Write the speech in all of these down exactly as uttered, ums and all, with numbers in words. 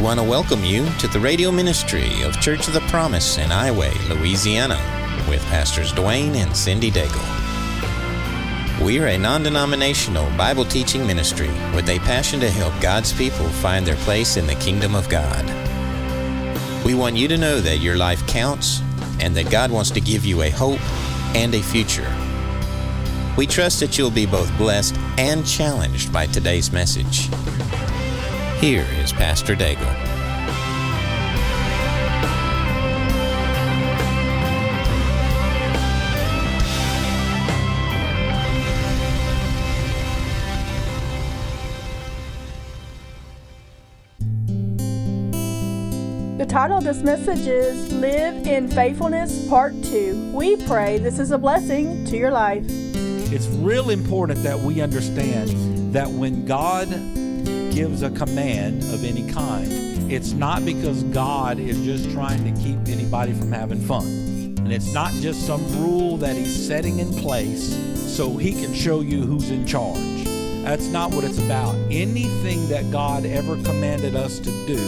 want to welcome you to the radio ministry of Church of the Promise in Highway, Louisiana, with Pastors Dwayne and Cindy Daigle. We are a non-denominational Bible teaching ministry with a passion to help God's people find their place in the kingdom of God. We want you to know that your life counts and that God wants to give you a hope and a future. We trust that you'll be both blessed and challenged by today's message. Here is Pastor Daigle. The title of this message is Live in Faithfulness, Part two. We pray this is a blessing to your life. It's real important that we understand that when God gives a command of any kind, it's not because God is just trying to keep anybody from having fun. And it's not just some rule that he's setting in place so he can show you who's in charge. That's not what it's about. Anything that God ever commanded us to do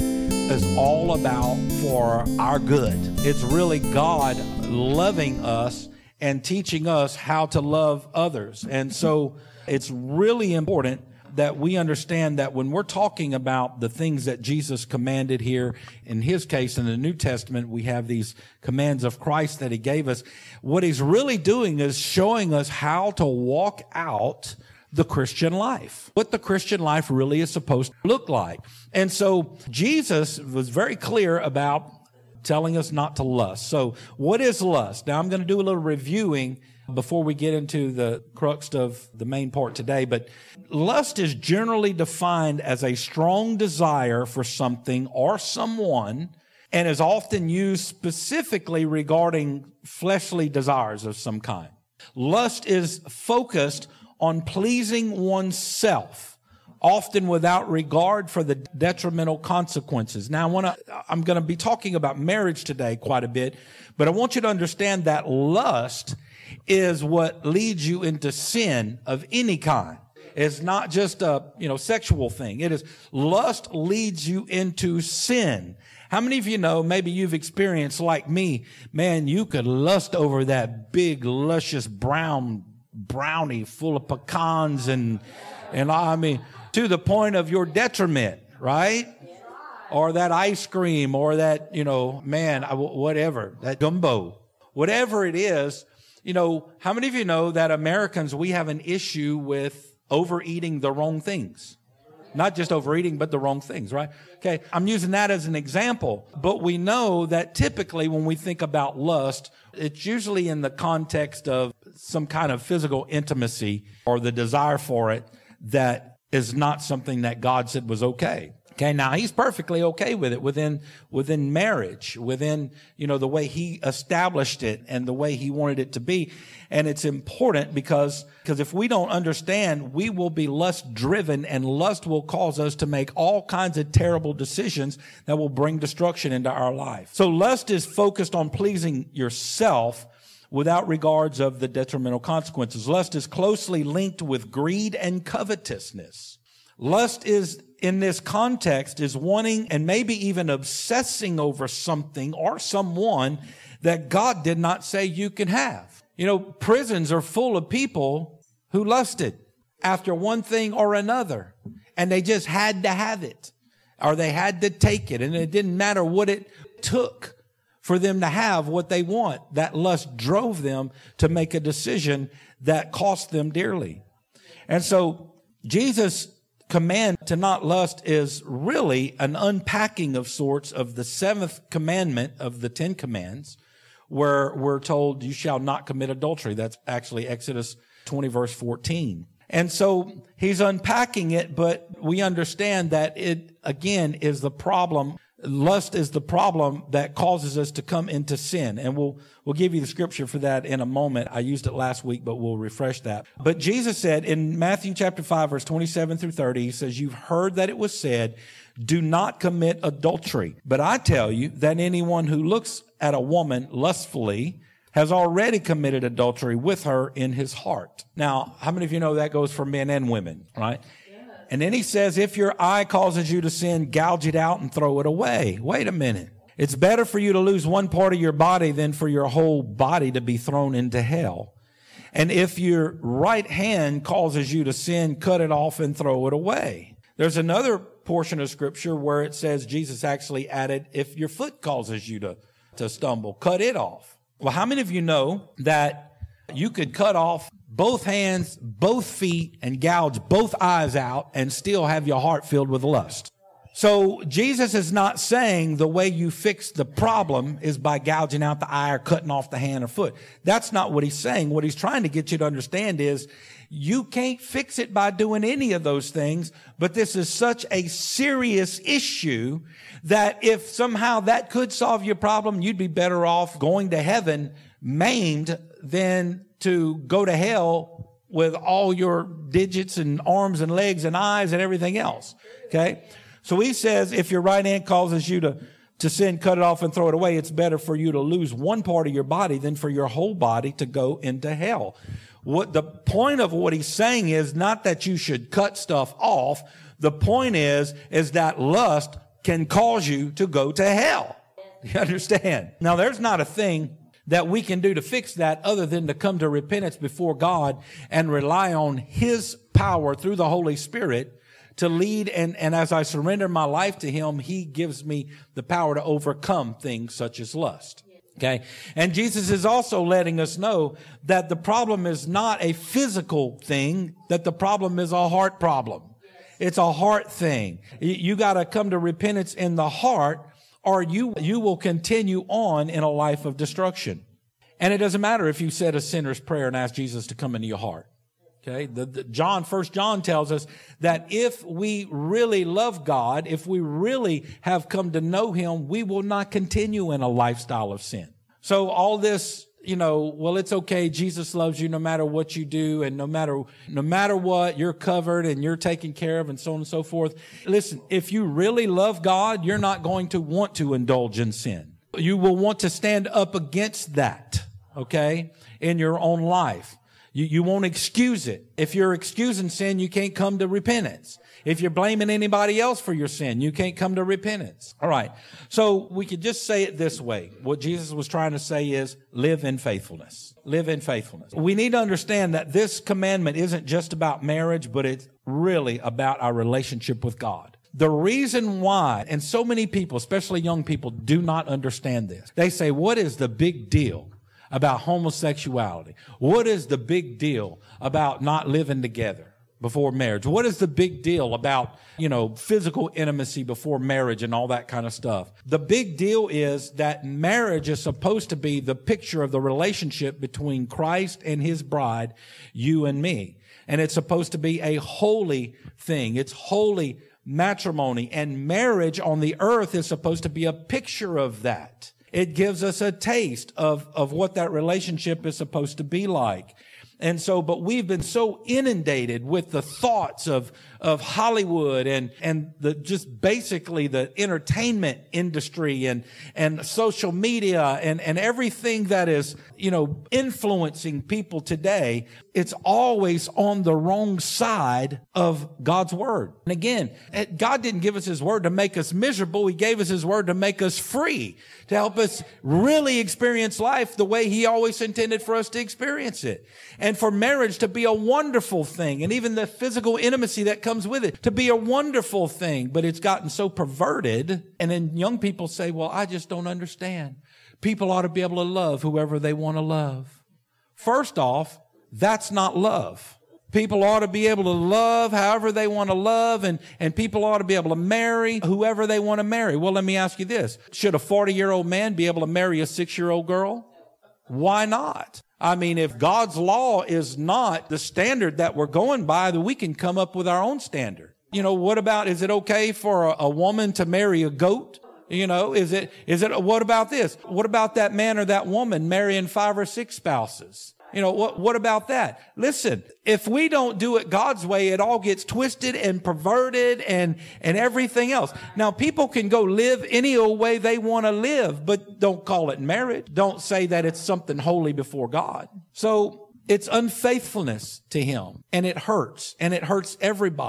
is all about for our good. It's really God loving us and teaching us how to love others. And so it's really important that we understand that when we're talking about the things that Jesus commanded here, in his case, in the New Testament, we have these commands of Christ that he gave us. What he's really doing is showing us how to walk out the Christian life, what the Christian life really is supposed to look like. And so Jesus was very clear about telling us not to lust. So what is lust? Now I'm going to do a little reviewing before we get into the crux of the main part today. But lust is generally defined as a strong desire for something or someone, and is often used specifically regarding fleshly desires of some kind. Lust is focused on pleasing oneself, often without regard for the detrimental consequences. Now, I want to, I'm going to be talking about marriage today quite a bit, but I want you to understand that lust is what leads you into sin of any kind. It's not just a, you know, sexual thing. It is lust leads you into sin. How many of you know, maybe you've experienced like me, man, you could lust over that big, luscious brown brownie full of pecans and, and I mean, to the point of your detriment, right? Or that ice cream or that, you know, man, whatever, that gumbo, whatever it is. You know, how many of you know that Americans, we have an issue with overeating the wrong things? Not just overeating, but the wrong things, right? Okay, I'm using that as an example. But we know that typically when we think about lust, it's usually in the context of some kind of physical intimacy or the desire for it that is not something that God said was okay. Okay, now he's perfectly okay with it within, within marriage, within, you know, the way he established it and the way he wanted it to be. And it's important because, because if we don't understand, we will be lust driven, and lust will cause us to make all kinds of terrible decisions that will bring destruction into our life. So lust is focused on pleasing yourself without regards of the detrimental consequences. Lust is closely linked with greed and covetousness. Lust is, in this context, is wanting and maybe even obsessing over something or someone that God did not say you can have. You know, prisons are full of people who lusted after one thing or another, and they just had to have it, or they had to take it, and it didn't matter what it took for them to have what they want. That lust drove them to make a decision that cost them dearly. And so Jesus' command to not lust is really an unpacking of sorts of the seventh commandment of the Ten Commands, where we're told you shall not commit adultery. That's actually Exodus twenty verse fourteen. And so he's unpacking it, but we understand that it, again, is the problem. Lust is the problem that causes us to come into sin. And we'll, we'll give you the scripture for that in a moment. I used it last week, but we'll refresh that. But Jesus said in Matthew chapter five, verse twenty-seven through thirty, he says, you've heard that it was said, do not commit adultery. But I tell you that anyone who looks at a woman lustfully has already committed adultery with her in his heart. Now, how many of you know that goes for men and women, right? And then he says, if your eye causes you to sin, gouge it out and throw it away. Wait a minute. It's better for you to lose one part of your body than for your whole body to be thrown into hell. And if your right hand causes you to sin, cut it off and throw it away. There's another portion of scripture where it says Jesus actually added, if your foot causes you to, to stumble, cut it off. Well, how many of you know that you could cut off both hands, both feet, and gouge both eyes out and still have your heart filled with lust? So Jesus is not saying the way you fix the problem is by gouging out the eye or cutting off the hand or foot. That's not what he's saying. What he's trying to get you to understand is you can't fix it by doing any of those things, but this is such a serious issue that if somehow that could solve your problem, you'd be better off going to heaven maimed than to go to hell with all your digits and arms and legs and eyes and everything else. Okay? So he says, if your right hand causes you to, to sin, cut it off and throw it away. It's better for you to lose one part of your body than for your whole body to go into hell. What the point of what he's saying is not that you should cut stuff off. The point is, is that lust can cause you to go to hell. You understand? Now, there's not a thing that we can do to fix that other than to come to repentance before God and rely on his power through the Holy Spirit to lead. And, and as I surrender my life to him, he gives me the power to overcome things such as lust. Okay. And Jesus is also letting us know that the problem is not a physical thing, that the problem is a heart problem. It's a heart thing. You, you got to come to repentance in the heart, or you, you will continue on in a life of destruction. And it doesn't matter if you said a sinner's prayer and asked Jesus to come into your heart. Okay. The, the John, First John tells us that if we really love God, if we really have come to know him, we will not continue in a lifestyle of sin. So all this, you know, well, it's okay. Jesus loves you no matter what you do. And no matter, no matter what, you're covered and you're taken care of and so on and so forth. Listen, if you really love God, you're not going to want to indulge in sin. You will want to stand up against that, okay, in your own life. You, you won't excuse it. If you're excusing sin, you can't come to repentance. If you're blaming anybody else for your sin, you can't come to repentance. All right. So we could just say it this way. What Jesus was trying to say is live in faithfulness. Live in faithfulness. We need to understand that this commandment isn't just about marriage, but it's really about our relationship with God. The reason why, and so many people, especially young people, do not understand this. They say, what is the big deal about homosexuality? What is the big deal about not living together before marriage? What is the big deal about, you know, physical intimacy before marriage and all that kind of stuff? The big deal is that marriage is supposed to be the picture of the relationship between Christ and his bride, you and me. And it's supposed to be a holy thing. It's holy matrimony. And marriage on the earth is supposed to be a picture of that. It gives us a taste of, of what that relationship is supposed to be like. And so, but we've been so inundated with the thoughts of, of Hollywood and, and the, just basically the entertainment industry and, and social media and, and everything that is, you know, influencing people today. It's always on the wrong side of God's word. And again, God didn't give us his word to make us miserable. He gave us his word to make us free, to help us really experience life the way he always intended for us to experience it. And for marriage to be a wonderful thing, and even the physical intimacy that comes with it to be a wonderful thing. But it's gotten so perverted. And then young people say, well, I just don't understand. People ought to be able to love whoever they want to love. First off, that's not love. People ought to be able to love however they want to love, and, and people ought to be able to marry whoever they want to marry. Well, let me ask you this. Should a forty-year-old man be able to marry a six-year-old girl? Why not? I mean, if God's law is not the standard that we're going by, then we can come up with our own standard. You know, what about, is it okay for a, a woman to marry a goat? You know, is it, is it, what about this? What about that man or that woman marrying five or six spouses? You know, what, what about that? Listen, if we don't do it God's way, it all gets twisted and perverted and, and everything else. Now, people can go live any old way they want to live, but don't call it marriage. Don't say that it's something holy before God. So it's unfaithfulness to him, and it hurts, and it hurts everybody.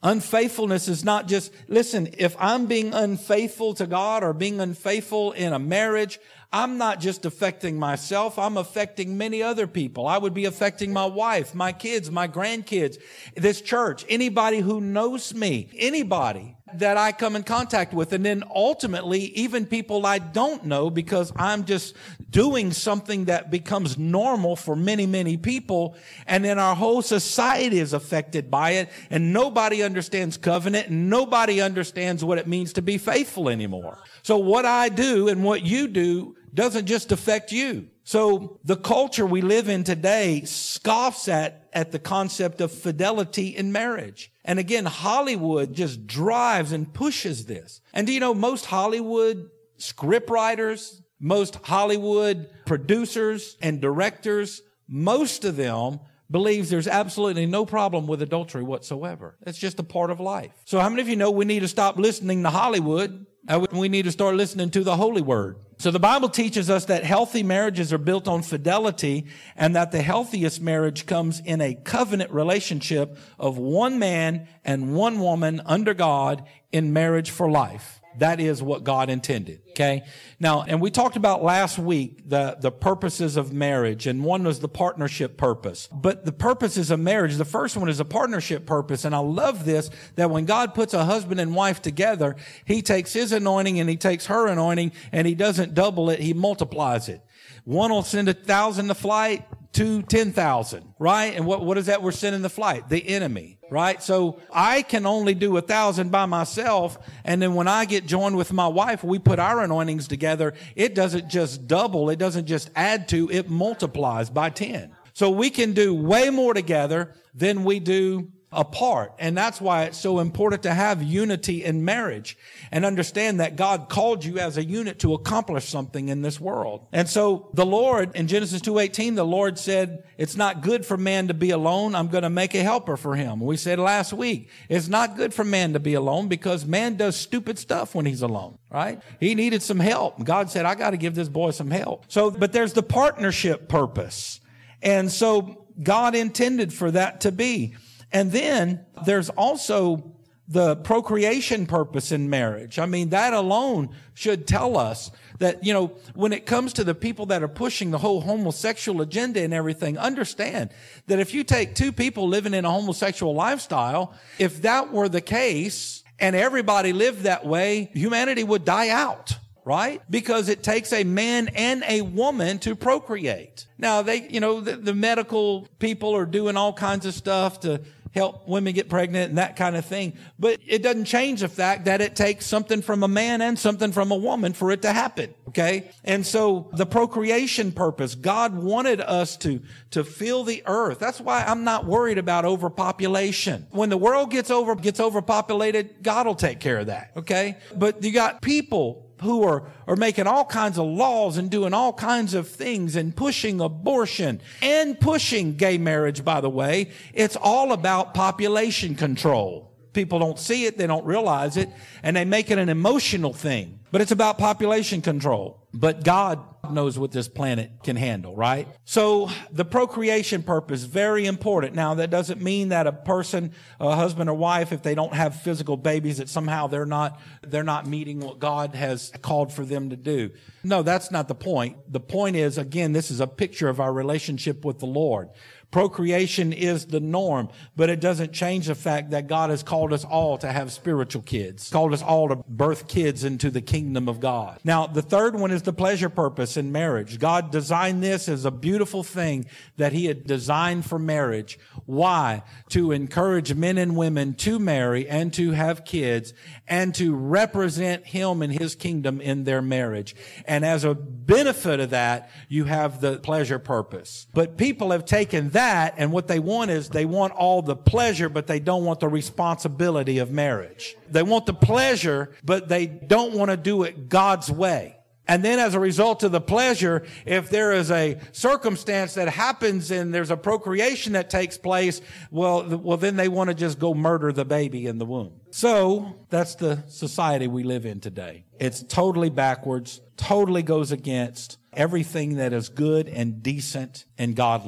Unfaithfulness is not just, listen, if I'm being unfaithful to God or being unfaithful in a marriage, I'm not just affecting myself, I'm affecting many other people. I would be affecting my wife, my kids, my grandkids, this church, anybody who knows me, anybody that I come in contact with. And then ultimately, even people I don't know, because I'm just doing something that becomes normal for many, many people. And then our whole society is affected by it. And nobody understands covenant, and nobody understands what it means to be faithful anymore. So what I do and what you do doesn't just affect you. So the culture we live in today scoffs at, at the concept of fidelity in marriage. And again, Hollywood just drives and pushes this. And do you know, most Hollywood script writers, most Hollywood producers and directors, most of them believes there's absolutely no problem with adultery whatsoever. It's just a part of life. So how many of you know we need to stop listening to Hollywood? We need to start listening to the Holy Word. So the Bible teaches us that healthy marriages are built on fidelity, and that the healthiest marriage comes in a covenant relationship of one man and one woman under God in marriage for life. That is what God intended. Okay. Now, and we talked about last week the, the purposes of marriage, and one was the partnership purpose. But the purposes of marriage, the first one is a partnership purpose. And I love this, that when God puts a husband and wife together, he takes his anointing and he takes her anointing, and he doesn't double it, he multiplies it. One will send a thousand to flight, two, ten thousand, right? And what, what is that we're sending to flight? The enemy, right? So I can only do a thousand by myself. And then when I get joined with my wife, we put our anointings together. It doesn't just double. It doesn't just add to, it multiplies by ten. So we can do way more together than we do apart. And that's why it's so important to have unity in marriage and understand that God called you as a unit to accomplish something in this world. And so the Lord, in Genesis two eighteen, the Lord said, it's not good for man to be alone. I'm going to make a helper for him. We said last week, it's not good for man to be alone because man does stupid stuff when he's alone, right? He needed some help. God said, I got to give this boy some help. So, but there's the partnership purpose. And so God intended for that to be. And then there's also the procreation purpose in marriage. I mean, that alone should tell us that, you know, when it comes to the people that are pushing the whole homosexual agenda and everything, understand that if you take two people living in a homosexual lifestyle, if that were the case and everybody lived that way, humanity would die out. Right? Because it takes a man and a woman to procreate. Now, they, you know, the, the medical people are doing all kinds of stuff to help women get pregnant and that kind of thing. But it doesn't change the fact that it takes something from a man and something from a woman for it to happen. Okay? And so the procreation purpose, God wanted us to, to fill the earth. That's why I'm not worried about overpopulation. When the world gets over, gets overpopulated, God will take care of that. Okay? But you got people who are, are making all kinds of laws and doing all kinds of things and pushing abortion and pushing gay marriage, by the way. It's all about population control. People don't see it, they don't realize it, and they make it an emotional thing. But it's about population control. But God knows what this planet can handle, right? So the procreation purpose, very important. Now, that doesn't mean that a person, a husband or wife, if they don't have physical babies, that somehow they're not, they're not meeting what God has called for them to do. No, that's not the point. The point is, again, this is a picture of our relationship with the Lord. Procreation is the norm, but it doesn't change the fact that God has called us all to have spiritual kids, called us all to birth kids into the kingdom of God. Now, the third one is the pleasure purpose in marriage. God designed this as a beautiful thing that he had designed for marriage. Why? To encourage men and women to marry and to have kids and to represent him and his kingdom in their marriage. And as a benefit of that, you have the pleasure purpose. But people have taken that That, and what they want is they want all the pleasure, but they don't want the responsibility of marriage. They want the pleasure, but they don't want to do it God's way. And then as a result of the pleasure, if there is a circumstance that happens and there's a procreation that takes place, well, well, then they want to just go murder the baby in the womb. So that's the society we live in today. It's totally backwards, totally goes against everything that is good and decent and godly.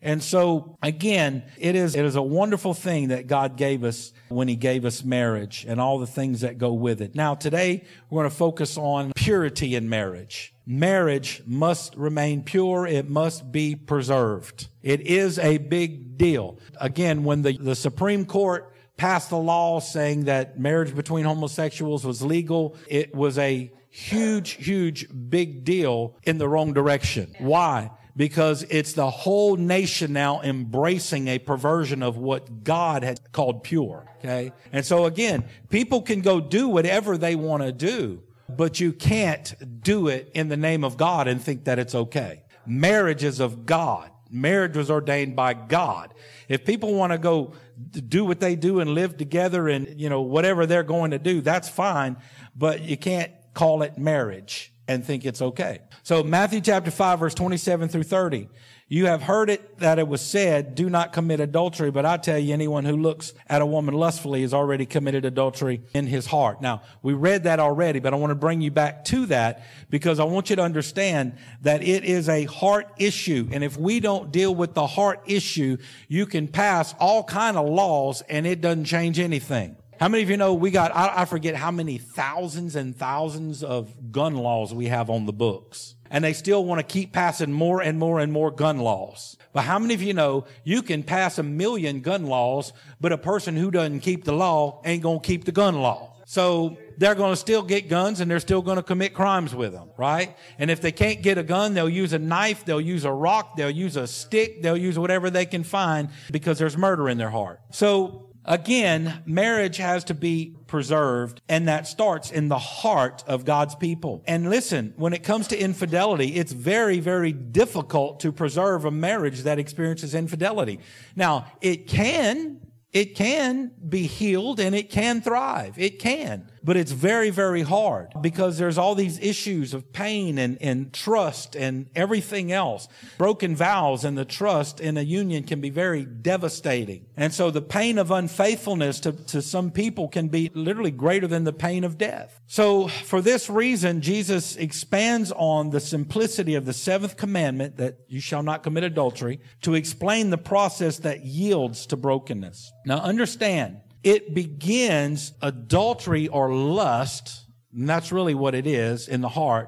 And so, again, it is it is a wonderful thing that God gave us when He gave us marriage and all the things that go with it. Now, today, we're going to focus on purity in marriage. Marriage must remain pure. It must be preserved. It is a big deal. Again, when the, the Supreme Court passed a law saying that marriage between homosexuals was legal, it was a huge, huge, big deal in the wrong direction. Why? Because it's the whole nation now embracing a perversion of what God had called pure. Okay? And so again, people can go do whatever they want to do, but you can't do it in the name of God and think that it's okay. Marriage is of God. Marriage was ordained by God. If people want to go do what they do and live together and, you know, whatever they're going to do, that's fine, but you can't call it marriage and think it's okay. So Matthew chapter five, verse twenty-seven through thirty. You have heard it that it was said, do not commit adultery. But I tell you, anyone who looks at a woman lustfully has already committed adultery in his heart. Now, we read that already, but I want to bring you back to that because I want you to understand that it is a heart issue. And if we don't deal with the heart issue, you can pass all kind of laws and it doesn't change anything. How many of you know we got, I, I forget how many thousands and thousands of gun laws we have on the books. And they still want to keep passing more and more and more gun laws. But how many of you know you can pass a million gun laws, but a person who doesn't keep the law ain't going to keep the gun law. So they're going to still get guns and they're still going to commit crimes with them, right? And if they can't get a gun, they'll use a knife, they'll use a rock, they'll use a stick, they'll use whatever they can find because there's murder in their heart. So again, marriage has to be preserved, and that starts in the heart of God's people. And listen, when it comes to infidelity, it's very, very difficult to preserve a marriage that experiences infidelity. Now, it can, it can be healed and it can thrive. It can. But it's very, very hard because there's all these issues of pain and, and trust and everything else. Broken vows and the trust in a union can be very devastating. And so the pain of unfaithfulness to, to some people can be literally greater than the pain of death. So for this reason, Jesus expands on the simplicity of the seventh commandment that you shall not commit adultery to explain the process that yields to brokenness. Now understand, it begins, adultery or lust, and that's really what it is in the heart,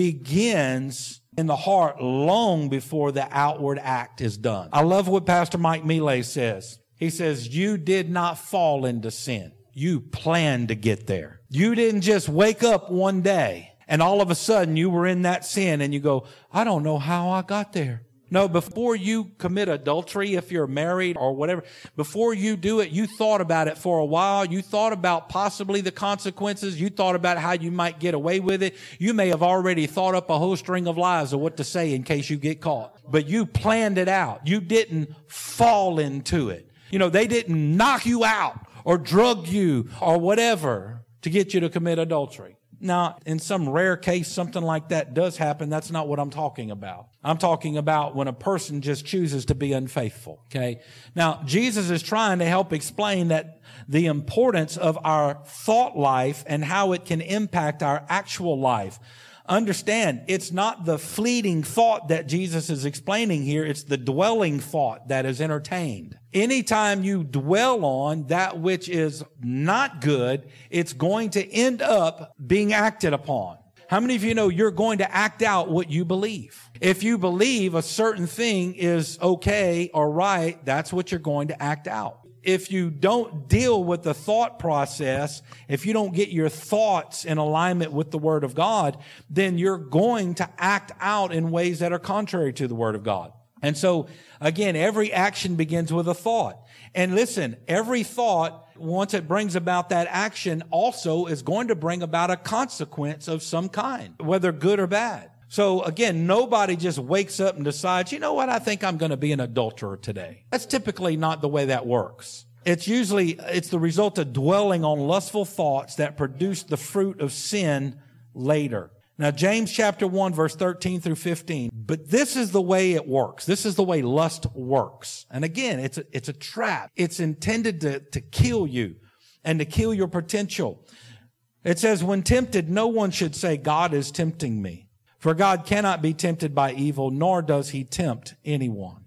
begins in the heart long before the outward act is done. I love what Pastor Mike Millet says. He says, you did not fall into sin. You planned to get there. You didn't just wake up one day and all of a sudden you were in that sin and you go, I don't know how I got there. No, before you commit adultery, if you're married or whatever, before you do it, you thought about it for a while. You thought about possibly the consequences. You thought about how you might get away with it. You may have already thought up a whole string of lies of what to say in case you get caught. But you planned it out. You didn't fall into it. You know, they didn't knock you out or drug you or whatever to get you to commit adultery. Now, in some rare case, something like that does happen. That's not what I'm talking about. I'm talking about when a person just chooses to be unfaithful, okay? Now, Jesus is trying to help explain that the importance of our thought life and how it can impact our actual life. Understand, it's not the fleeting thought that Jesus is explaining here. It's the dwelling thought that is entertained. Anytime you dwell on that which is not good, it's going to end up being acted upon. How many of you know you're going to act out what you believe? If you believe a certain thing is okay or right, that's what you're going to act out. If you don't deal with the thought process, if you don't get your thoughts in alignment with the Word of God, then you're going to act out in ways that are contrary to the Word of God. And so, again, every action begins with a thought. And listen, every thought, once it brings about that action, also is going to bring about a consequence of some kind, whether good or bad. So again, nobody just wakes up and decides, you know what, I think I'm going to be an adulterer today. That's typically not the way that works. It's usually, it's the result of dwelling on lustful thoughts that produce the fruit of sin later. Now, James chapter one, verse thirteen through fifteen. But this is the way it works. This is the way lust works. And again, it's a, it's a trap. It's intended to, to kill you and to kill your potential. It says, when tempted, no one should say, God is tempting me. For God cannot be tempted by evil, nor does he tempt anyone.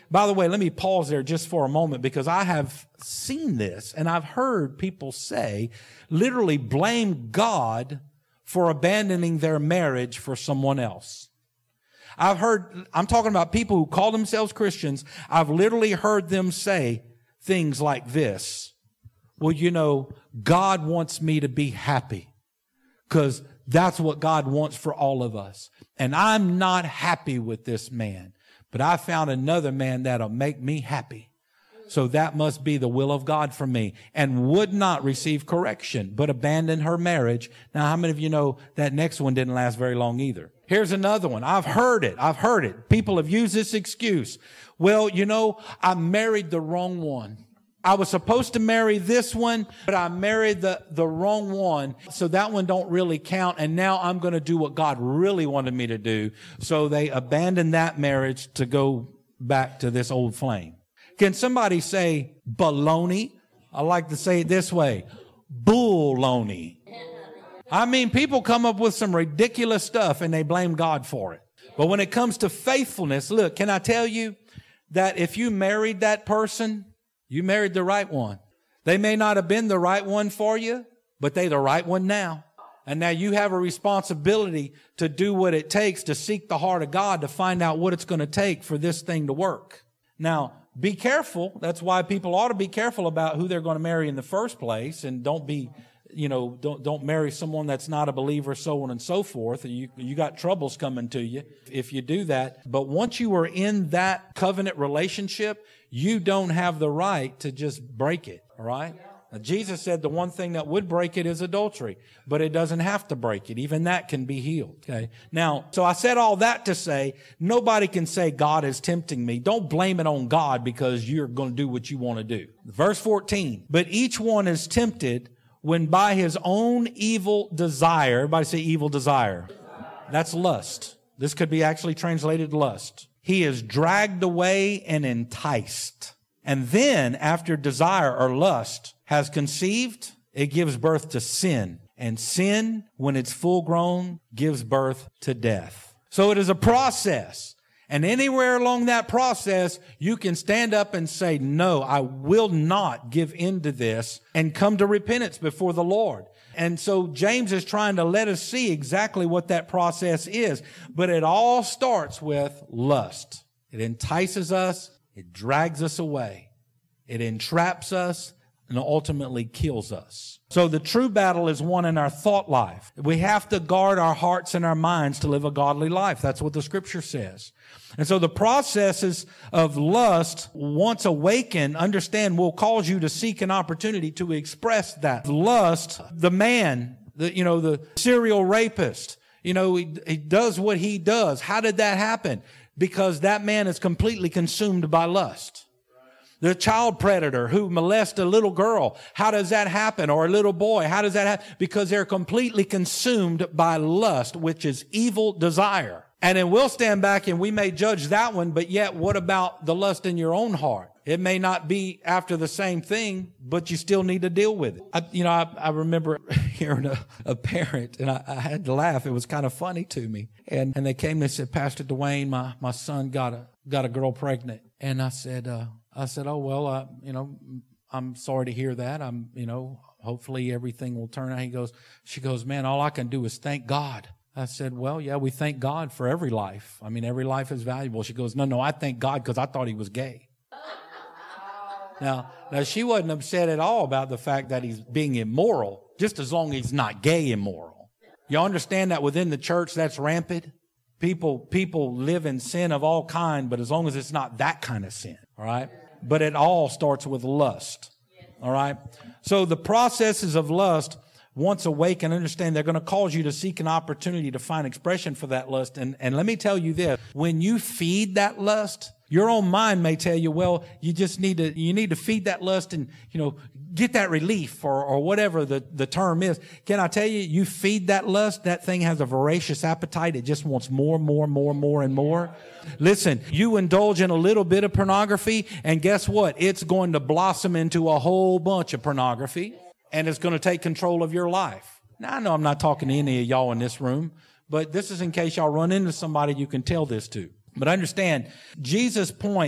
By the way, let me pause there just for a moment because I have seen this and I've heard people say, literally blame God for abandoning their marriage for someone else. I've heard, I'm talking about people who call themselves Christians. I've literally heard them say things like this. Well, you know, God wants me to be happy because that's what God wants for all of us. And I'm not happy with this man, but I found another man that'll make me happy. So that must be the will of God for me, and would not receive correction, but abandon her marriage. Now, how many of you know that next one didn't last very long either? Here's another one. I've heard it. I've heard it. People have used this excuse. Well, you know, I married the wrong one. I was supposed to marry this one, but I married the, the wrong one. So that one don't really count. And now I'm going to do what God really wanted me to do. So they abandoned that marriage to go back to this old flame. Can somebody say baloney? I like to say it this way. Bulloney. I mean, people come up with some ridiculous stuff and they blame God for it. But when it comes to faithfulness, look, can I tell you that if you married that person, you married the right one. They may not have been the right one for you, but they're the right one now. And now you have a responsibility to do what it takes to seek the heart of God to find out what it's going to take for this thing to work. Now, be careful. That's why people ought to be careful about who they're going to marry in the first place, and don't be, you know, don't don't marry someone that's not a believer, so on and so forth. You you got troubles coming to you if you do that. But once you are in that covenant relationship, you don't have the right to just break it. All right. Now, Jesus said the one thing that would break it is adultery, but it doesn't have to break it. Even that can be healed. Okay. Now, so I said all that to say nobody can say God is tempting me. Don't blame it on God because you're going to do what you want to do. Verse fourteen, but each one is tempted when by his own evil desire, everybody say evil desire. That's lust. This could be actually translated lust. He is dragged away and enticed. And then after desire or lust has conceived, it gives birth to sin. And sin, when it's full grown, gives birth to death. So it is a process. And anywhere along that process, you can stand up and say, no, I will not give in to this, and come to repentance before the Lord. And so James is trying to let us see exactly what that process is. But it all starts with lust. It entices us. It drags us away. It entraps us and ultimately kills us. So the true battle is won in our thought life. We have to guard our hearts and our minds to live a godly life. That's what the scripture says. And so the processes of lust, once awakened, understand, will cause you to seek an opportunity to express that lust. The man, the, you know, the serial rapist, you know, he, he does what he does. How did that happen? Because that man is completely consumed by lust. The child predator who molests a little girl, how does that happen? Or a little boy, how does that happen? Because they're completely consumed by lust, which is evil desire. And then we'll stand back and we may judge that one, but yet what about the lust in your own heart? It may not be after the same thing, but you still need to deal with it. I, you know, I, I remember hearing a, a parent, and I, I had to laugh. It was kind of funny to me. And and they came and said, Pastor Dwayne, my, my son got a got a girl pregnant. And I said, uh, I said, oh, well, uh, you know, I'm sorry to hear that. I'm, you know, hopefully everything will turn out. He goes, she goes, man, all I can do is thank God. I said, well, yeah, we thank God for every life. I mean, every life is valuable. She goes, no, no, I thank God because I thought he was gay. Now, now she wasn't upset at all about the fact that he's being immoral, just as long as he's not gay immoral. You understand that within the church that's rampant? People, people live in sin of all kind, but as long as it's not that kind of sin, all right? But it all starts with lust, all right? So the processes of lust, once awakened, understand they're going to cause you to seek an opportunity to find expression for that lust. And, and let me tell you this, when you feed that lust, your own mind may tell you, well, you just need to, you need to feed that lust and, you know, get that relief or, or whatever the, the term is. Can I tell you, you feed that lust, that thing has a voracious appetite. It just wants more, more, more, more, and more. Listen, you indulge in a little bit of pornography, and guess what? It's going to blossom into a whole bunch of pornography, and it's going to take control of your life. Now, I know I'm not talking to any of y'all in this room, but this is in case y'all run into somebody you can tell this to. But understand, Jesus' point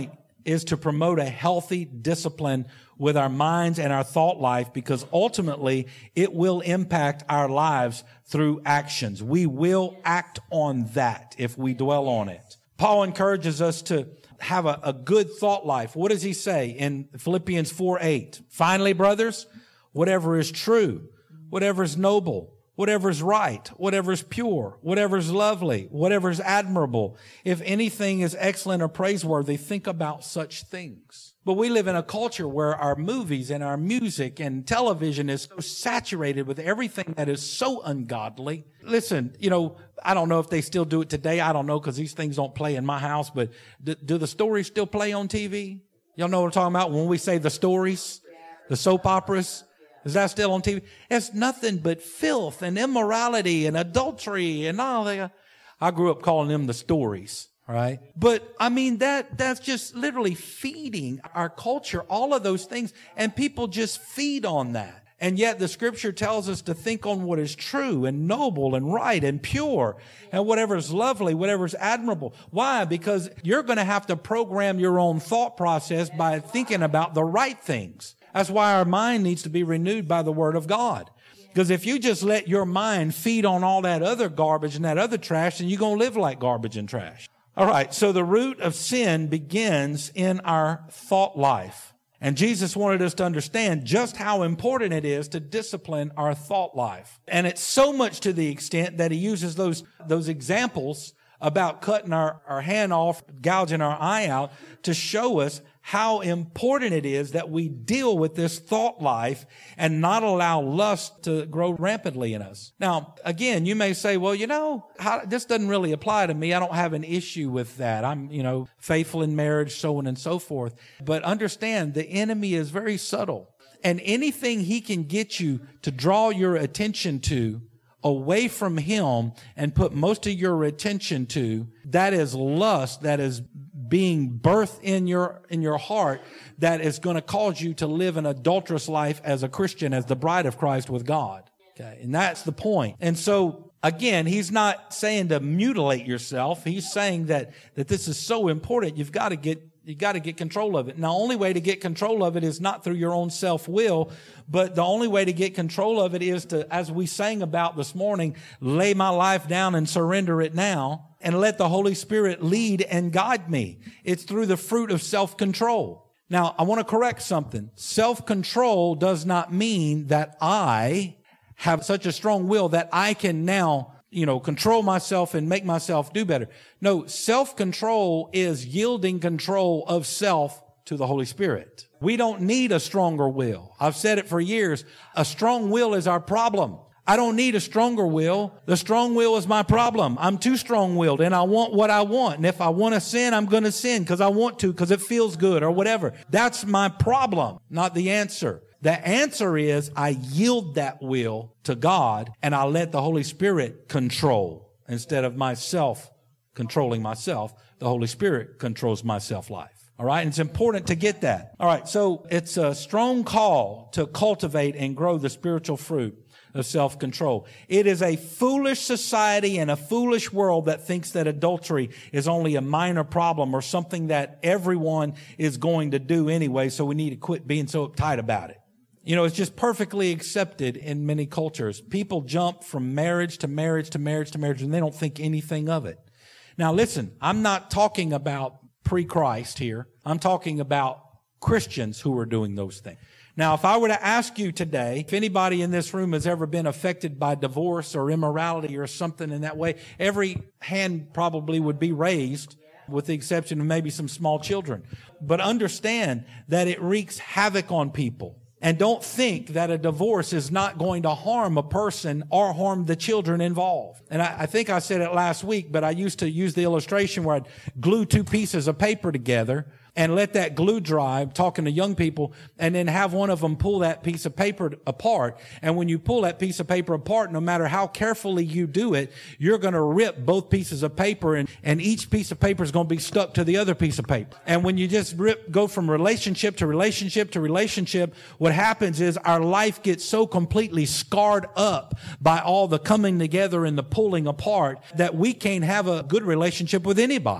is to promote a healthy discipline with our minds and our thought life, because ultimately it will impact our lives through actions. We will act on that if we dwell on it. Paul encourages us to have a, a good thought life. What does he say in Philippians four eight? Finally, brothers, whatever is true, whatever is noble, whatever is right, whatever is pure, whatever is lovely, whatever is admirable, if anything is excellent or praiseworthy, think about such things. But we live in a culture where our movies and our music and television is so saturated with everything that is so ungodly. Listen, you know, I don't know if they still do it today. I don't know, because these things don't play in my house. But do, do the stories still play on T V? Y'all know what I'm talking about when we say the stories, the soap operas? Is that still on T V? It's nothing but filth and immorality and adultery and all that. I grew up calling them the stories, right? But I mean, that, that's just literally feeding our culture, all of those things. And people just feed on that. And yet the scripture tells us to think on what is true and noble and right and pure and whatever is lovely, whatever is admirable. Why? Because you're going to have to program your own thought process by thinking about the right things. That's why our mind needs to be renewed by the Word of God. Because if you just let your mind feed on all that other garbage and that other trash, then you're going to live like garbage and trash. All right, so the root of sin begins in our thought life. And Jesus wanted us to understand just how important it is to discipline our thought life. And it's so much to the extent that he uses those, those examples about cutting our, our hand off, gouging our eye out, to show us how important it is that we deal with this thought life and not allow lust to grow rampantly in us. Now, again, you may say, well, you know, how, this doesn't really apply to me. I don't have an issue with that. I'm, you know, faithful in marriage, so on and so forth. But understand, the enemy is very subtle. And anything he can get you to draw your attention to away from him and put most of your attention to, that is lust, that is being birthed in your in your heart, that is going to cause you to live an adulterous life as a Christian, as the bride of Christ with God. Okay, and that's the point. And so, again, he's not saying to mutilate yourself. He's saying that that this is so important. You've got to get you got to get control of it. Now, the only way to get control of it is not through your own self-will, but the only way to get control of it is to, as we sang about this morning, lay my life down and surrender it now and let the Holy Spirit lead and guide me. It's through the fruit of self-control. Now, I want to correct something. Self-control does not mean that I have such a strong will that I can now, you know, control myself and make myself do better. No, self-control is yielding control of self to the Holy Spirit. We don't need a stronger will. I've said it for years. A strong will is our problem. I don't need a stronger will. The strong will is my problem. I'm too strong-willed and I want what I want. And if I want to sin, I'm going to sin because I want to, because it feels good or whatever. That's my problem, not the answer. The answer is I yield that will to God and I let the Holy Spirit control instead of myself controlling myself. The Holy Spirit controls my self-life. All right. And it's important to get that. All right. So it's a strong call to cultivate and grow the spiritual fruit of self-control. It is a foolish society and a foolish world that thinks that adultery is only a minor problem or something that everyone is going to do anyway, so we need to quit being so uptight about it. You know, it's just perfectly accepted in many cultures. People jump from marriage to marriage to marriage to marriage, and they don't think anything of it. Now, listen, I'm not talking about pre-Christ here. I'm talking about Christians who are doing those things. Now, if I were to ask you today, if anybody in this room has ever been affected by divorce or immorality or something in that way, every hand probably would be raised, with the exception of maybe some small children. But understand that it wreaks havoc on people. And don't think that a divorce is not going to harm a person or harm the children involved. And I, I think I said it last week, but I used to use the illustration where I'd glue two pieces of paper together and let that glue dry, talking to young people, and then have one of them pull that piece of paper apart. And when you pull that piece of paper apart, no matter how carefully you do it, you're going to rip both pieces of paper, and, and each piece of paper is going to be stuck to the other piece of paper. And when you just rip, go from relationship to relationship to relationship, what happens is our life gets so completely scarred up by all the coming together and the pulling apart that we can't have a good relationship with anybody.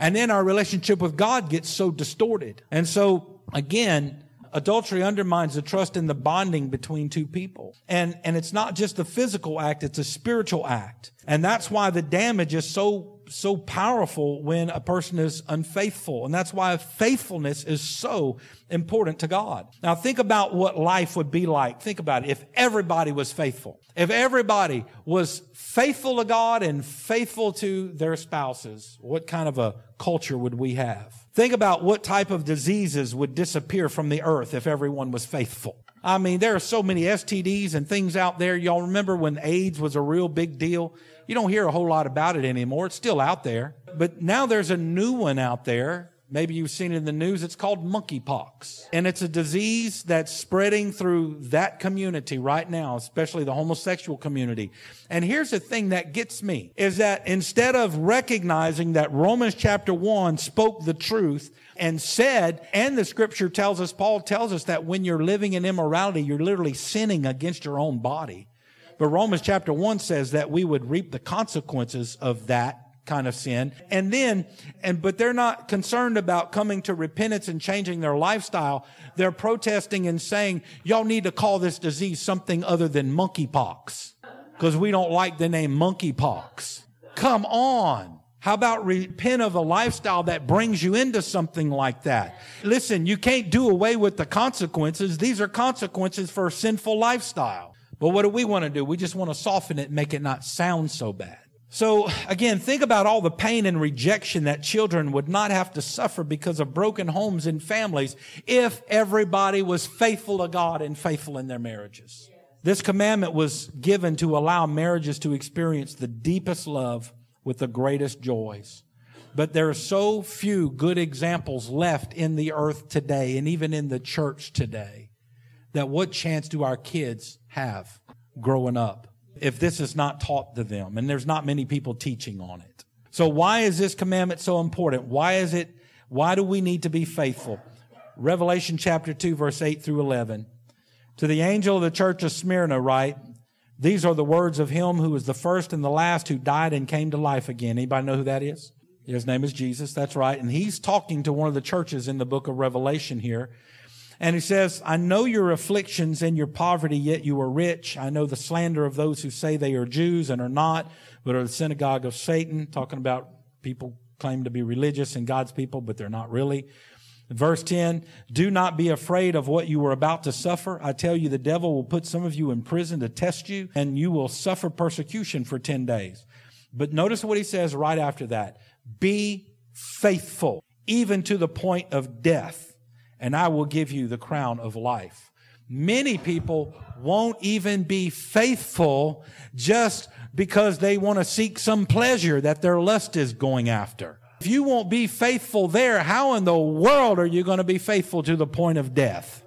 And then our relationship with God gets so distorted. And so, again, adultery undermines the trust and the bonding between two people. And, and it's not just a physical act, it's a spiritual act. And that's why the damage is so, so powerful when a person is unfaithful. And that's why faithfulness is so important to God. Now think about what life would be like. Think about it. If everybody was faithful, if everybody was faithful to God and faithful to their spouses, what kind of a culture would we have? Think about what type of diseases would disappear from the earth if everyone was faithful. I mean, there are so many S T Ds and things out there. Y'all remember when AIDS was a real big deal? You don't hear a whole lot about it anymore. It's still out there. But now there's a new one out there. Maybe you've seen it in the news. It's called monkeypox. And it's a disease that's spreading through that community right now, especially the homosexual community. And here's the thing that gets me, is that instead of recognizing that Romans chapter one spoke the truth and said, and the scripture tells us, Paul tells us that when you're living in immorality, you're literally sinning against your own body. But Romans chapter one says that we would reap the consequences of that kind of sin. And then, and, but they're not concerned about coming to repentance and changing their lifestyle. They're protesting and saying, y'all need to call this disease something other than monkeypox, because we don't like the name monkeypox. Come on. How about repent of a lifestyle that brings you into something like that? Listen, you can't do away with the consequences. These are consequences for a sinful lifestyle. But what do we want to do? We just want to soften it and make it not sound so bad. So again, think about all the pain and rejection that children would not have to suffer because of broken homes and families if everybody was faithful to God and faithful in their marriages. This commandment was given to allow marriages to experience the deepest love with the greatest joys. But there are so few good examples left in the earth today and even in the church today that what chance do our kids have growing up if this is not taught to them? And there's not many people teaching on it. So why is this commandment so important? Why is it, why do we need to be faithful? Revelation chapter two, verse eight through eleven. To the angel of the church of Smyrna write, these are the words of him who was the first and the last, who died and came to life again. Anybody know who that is? His name is Jesus. That's right. And he's talking to one of the churches in the book of Revelation here. And he says, I know your afflictions and your poverty, yet you are rich. I know the slander of those who say they are Jews and are not, but are the synagogue of Satan, talking about people claim to be religious and God's people, but they're not really. Verse ten, do not be afraid of what you are about to suffer. I tell you, the devil will put some of you in prison to test you, and you will suffer persecution for ten days. But notice what he says right after that. Be faithful, even to the point of death, and I will give you the crown of life. Many people won't even be faithful just because they want to seek some pleasure that their lust is going after. If you won't be faithful there, how in the world are you going to be faithful to the point of death?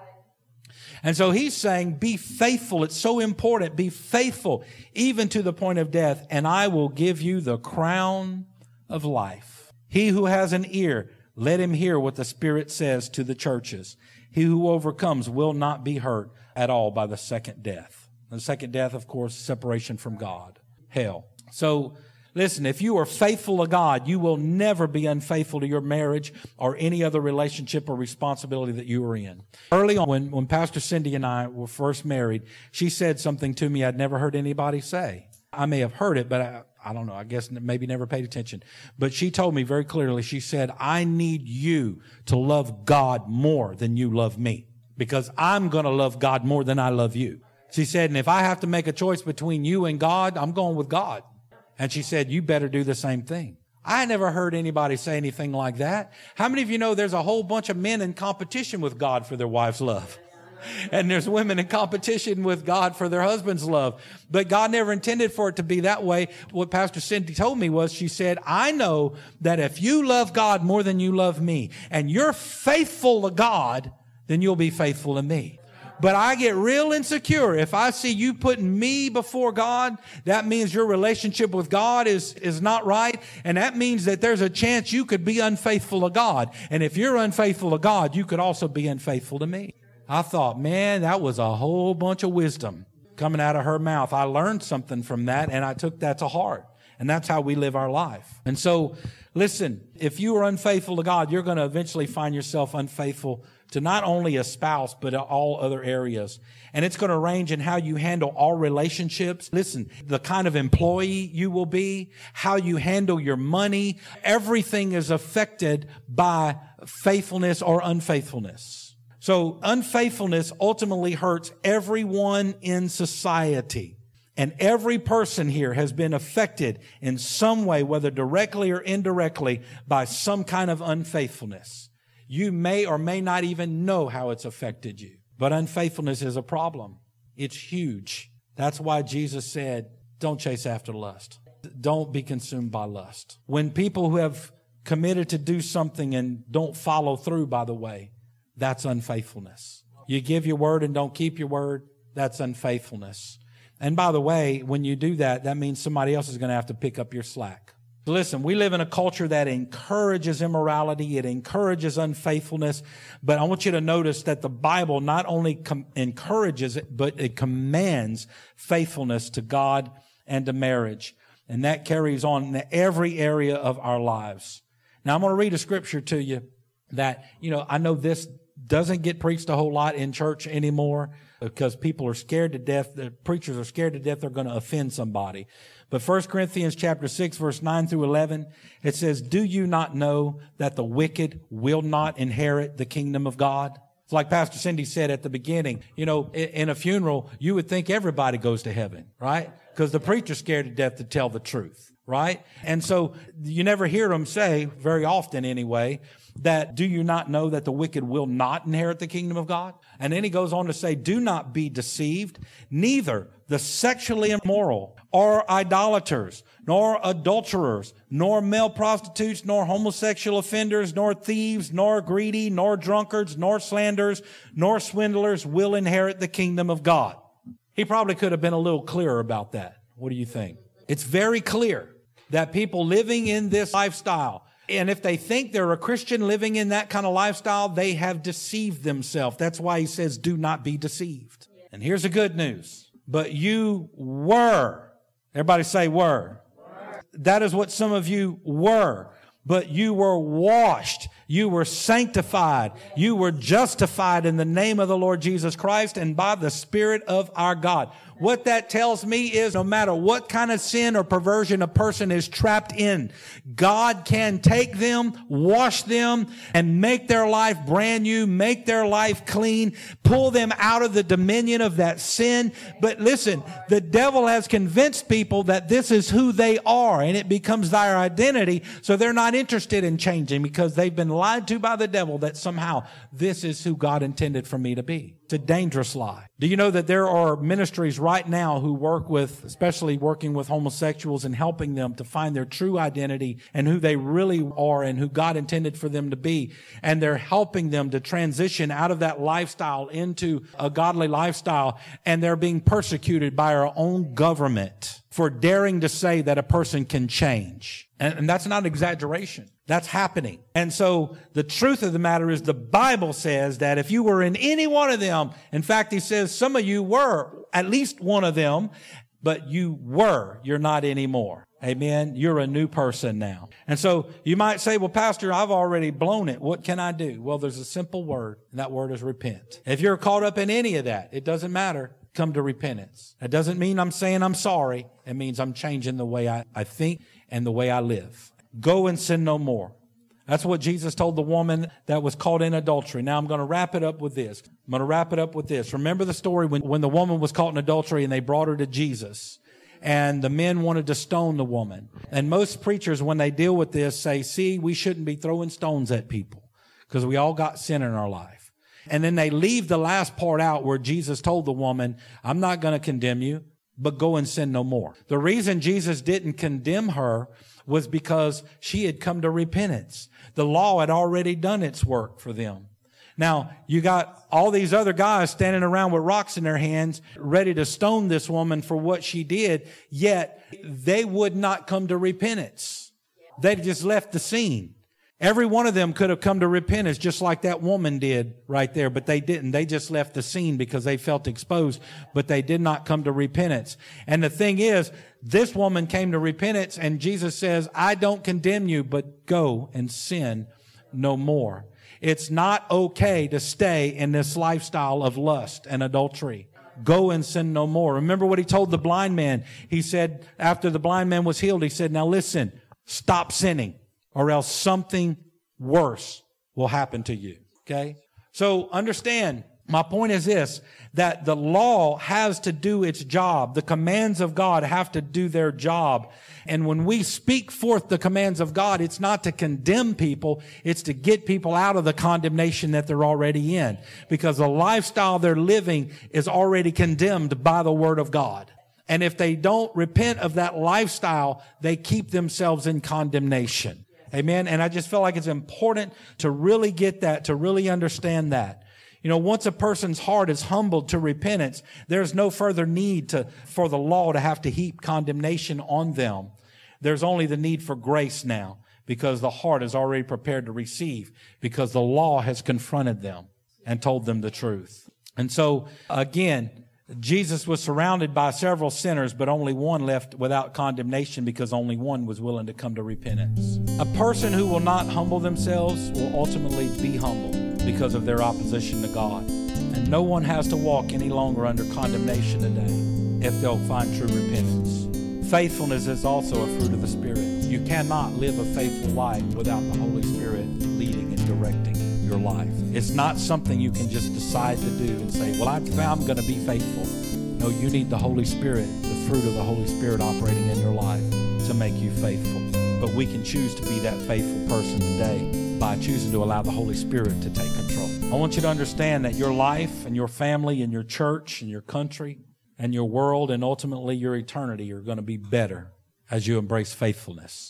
And so he's saying, be faithful. It's so important. Be faithful even to the point of death, and I will give you the crown of life. He who has an ear, let him hear what the Spirit says to the churches. He who overcomes will not be hurt at all by the second death. The second death, of course, separation from God, hell. So listen, if you are faithful to God, you will never be unfaithful to your marriage or any other relationship or responsibility that you are in. Early on, when, when Pastor Cindy and I were first married, she said something to me I'd never heard anybody say. I may have heard it, but I, I don't know. I guess maybe never paid attention. But she told me very clearly, she said, I need you to love God more than you love me, because I'm going to love God more than I love you. She said, and if I have to make a choice between you and God, I'm going with God. And she said, you better do the same thing. I never heard anybody say anything like that. How many of you know there's a whole bunch of men in competition with God for their wife's love? And there's women in competition with God for their husband's love. But God never intended for it to be that way. What Pastor Cindy told me was, she said, I know that if you love God more than you love me, and you're faithful to God, then you'll be faithful to me. But I get real insecure if I see you putting me before God. That means your relationship with God is, is not right. And that means that there's a chance you could be unfaithful to God. And if you're unfaithful to God, you could also be unfaithful to me. I thought, man, that was a whole bunch of wisdom coming out of her mouth. I learned something from that, and I took that to heart. And that's how we live our life. And so, listen, if you are unfaithful to God, you're going to eventually find yourself unfaithful to not only a spouse, but all other areas. And it's going to range in how you handle all relationships. Listen, the kind of employee you will be, how you handle your money, everything is affected by faithfulness or unfaithfulness. So unfaithfulness ultimately hurts everyone in society. And every person here has been affected in some way, whether directly or indirectly, by some kind of unfaithfulness. You may or may not even know how it's affected you. But unfaithfulness is a problem. It's huge. That's why Jesus said, don't chase after lust. Don't be consumed by lust. When people who have committed to do something and don't follow through, by the way, that's unfaithfulness. You give your word and don't keep your word, that's unfaithfulness. And by the way, when you do that, that means somebody else is going to have to pick up your slack. Listen, we live in a culture that encourages immorality. It encourages unfaithfulness. But I want you to notice that the Bible not only com- encourages it, but it commands faithfulness to God and to marriage. And that carries on in every area of our lives. Now, I'm going to read a scripture to you that, you know, I know this doesn't get preached a whole lot in church anymore because people are scared to death. The preachers are scared to death they're going to offend somebody. But First Corinthians chapter six, verse nine through eleven, it says, do you not know that the wicked will not inherit the kingdom of God? It's like Pastor Cindy said at the beginning, you know, in a funeral, you would think everybody goes to heaven, right? Because the preacher's scared to death to tell the truth, right? And so you never hear them say, very often anyway, that do you not know that the wicked will not inherit the kingdom of God? And then he goes on to say, do not be deceived, neither the sexually immoral or idolaters, nor adulterers, nor male prostitutes, nor homosexual offenders, nor thieves, nor greedy, nor drunkards, nor slanderers, nor swindlers will inherit the kingdom of God. He probably could have been a little clearer about that. What do you think? It's very clear that people living in this lifestyle, and if they think they're a Christian living in that kind of lifestyle, they have deceived themselves. That's why he says, do not be deceived. And here's the good news. But you were. Everybody say were. Were. That is what some of you were. But you were washed. You were sanctified. You were justified in the name of the Lord Jesus Christ and by the Spirit of our God. What that tells me is no matter what kind of sin or perversion a person is trapped in, God can take them, wash them, and make their life brand new, make their life clean, pull them out of the dominion of that sin. But listen, the devil has convinced people that this is who they are, and it becomes their identity, so they're not interested in changing because they've been lied to by the devil that somehow this is who God intended for me to be. It's a dangerous lie. Do you know that there are ministries right now who work with, especially working with homosexuals and helping them to find their true identity and who they really are and who God intended for them to be. And they're helping them to transition out of that lifestyle into a godly lifestyle. And they're being persecuted by our own government for daring to say that a person can change. And, and that's not an exaggeration. That's happening. And so the truth of the matter is the Bible says that if you were in any one of them, in fact, he says some of you were at least one of them, but you were, you're not anymore. Amen. You're a new person now. And so you might say, well, Pastor, I've already blown it. What can I do? Well, there's a simple word, and that word is repent. If you're caught up in any of that, it doesn't matter. Come to repentance. That doesn't mean I'm saying I'm sorry. It means I'm changing the way I, I think and the way I live. Go and sin no more. That's what Jesus told the woman that was caught in adultery. Now I'm going to wrap it up with this. I'm going to wrap it up with this. Remember the story when, when the woman was caught in adultery and they brought her to Jesus. And the men wanted to stone the woman. And most preachers, when they deal with this, say, see, we shouldn't be throwing stones at people because we all got sin in our life. And then they leave the last part out where Jesus told the woman, I'm not going to condemn you, but go and sin no more. The reason Jesus didn't condemn her was because she had come to repentance. The law had already done its work for them. Now, you got all these other guys standing around with rocks in their hands, ready to stone this woman for what she did, yet they would not come to repentance. They just left the scene. Every one of them could have come to repentance just like that woman did right there, but they didn't. They just left the scene because they felt exposed, but they did not come to repentance. And the thing is, this woman came to repentance, and Jesus says, I don't condemn you, but go and sin no more. It's not okay to stay in this lifestyle of lust and adultery. Go and sin no more. Remember what he told the blind man. He said, after the blind man was healed, he said, now listen, stop sinning, or else something worse will happen to you. Okay? So understand, my point is this, that the law has to do its job. The commands of God have to do their job. And when we speak forth the commands of God, it's not to condemn people, it's to get people out of the condemnation that they're already in. Because the lifestyle they're living is already condemned by the Word of God. And if they don't repent of that lifestyle, they keep themselves in condemnation. Amen. And I just feel like it's important to really get that, to really understand that. You know, once a person's heart is humbled to repentance, there's no further need to, for the law to have to heap condemnation on them. There's only the need for grace now, because the heart is already prepared to receive, because the law has confronted them and told them the truth. And so, again, Jesus was surrounded by several sinners, but only one left without condemnation, because only one was willing to come to repentance. A person who will not humble themselves will ultimately be humbled because of their opposition to God. And no one has to walk any longer under condemnation today if they'll find true repentance. Faithfulness is also a fruit of the Spirit. You cannot live a faithful life without the Holy Spirit leading and directing your life. It's not something you can just decide to do and say, well, I'm, I'm going to be faithful. No, you need the Holy Spirit, the fruit of the Holy Spirit operating in your life to make you faithful. But we can choose to be that faithful person today by choosing to allow the Holy Spirit to take control. I want you to understand that your life and your family and your church and your country and your world and ultimately your eternity are going to be better as you embrace faithfulness.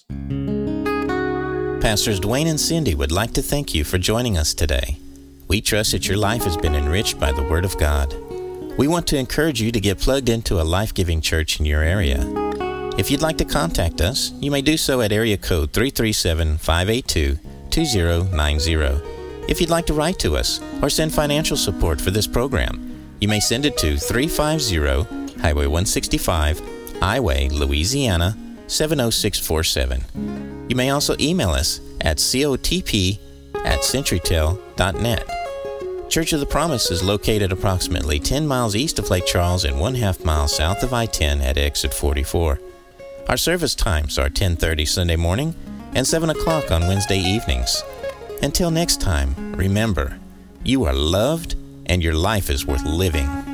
Pastors Dwayne and Cindy would like to thank you for joining us today. We trust that your life has been enriched by the Word of God. We want to encourage you to get plugged into a life-giving church in your area. If you'd like to contact us, you may do so at area code three three seven, five eight two, two zero nine zero. If you'd like to write to us or send financial support for this program, you may send it to three five zero Highway one sixty-five, Iway, Louisiana, seven oh six four seven. You may also email us at cotp at centurytel dot net. Church of the Promise is located approximately ten miles east of Lake Charles and one half mile south of I ten at exit forty-four. Our service times are ten thirty Sunday morning and seven o'clock on Wednesday evenings. Until next time, remember, you are loved and your life is worth living.